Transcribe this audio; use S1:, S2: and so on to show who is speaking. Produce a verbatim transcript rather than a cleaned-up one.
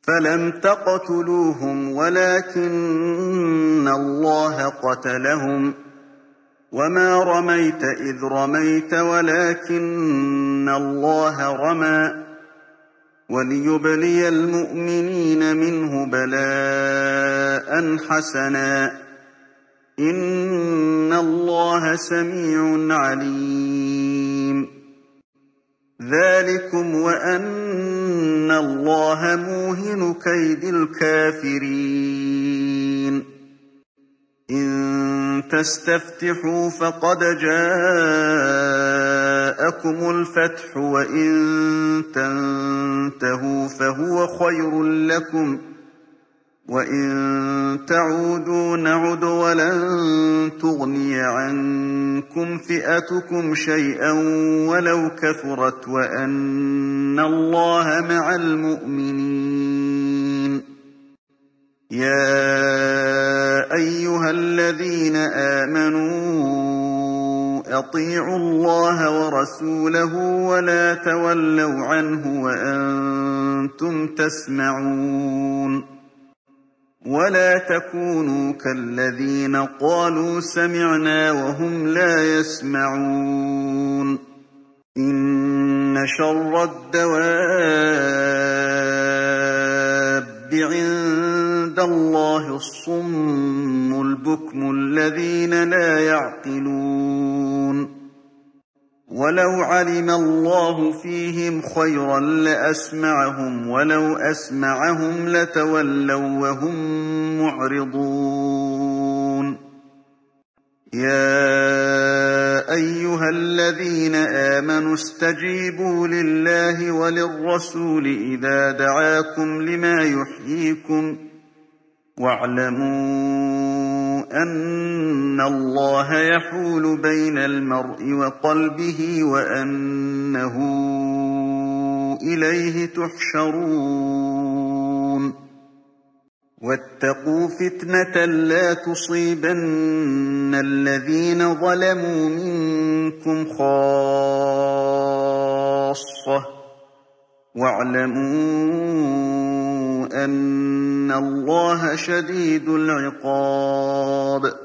S1: فلم تقتلوهم ولكن الله قتلهم وما رميت إذ رميت ولكن الله رمى وليبلي المؤمنين منه بلاء حسنا إن الله سميع عليم ذلكم وأن الله موهن كيد الكافرين إن تستفتحوا فقد جاءكم الفتح وإن تنتهوا فهو خير لكم وإن تعودوا نعد ولن تغني عنكم فئتكم شيئا ولو كثرت وأن الله مع المؤمنين يا أيها الذين آمنوا أطيعوا الله ورسوله ولا تولوا عنه وأنتم تسمعون ولا تكونوا كالذين قالوا سمعنا وهم لا يسمعون إن شر الدواب عند الله الصم البكم الذين لا يعقلون ولو علم الله فيهم خيرا لأسمعهم ولو أسمعهم لتولوا وهم معرضون يا أيها الذين آمنوا استجيبوا لله وللرسول إذا دعاكم لما يحييكم واعلموا أن الله يحول بين المرء وقلبه وأنه إليه تحشرون واتقوا فتنة لا تصيبن الذين ظلموا منكم خاصة واعلموا أن الله شديد العقاب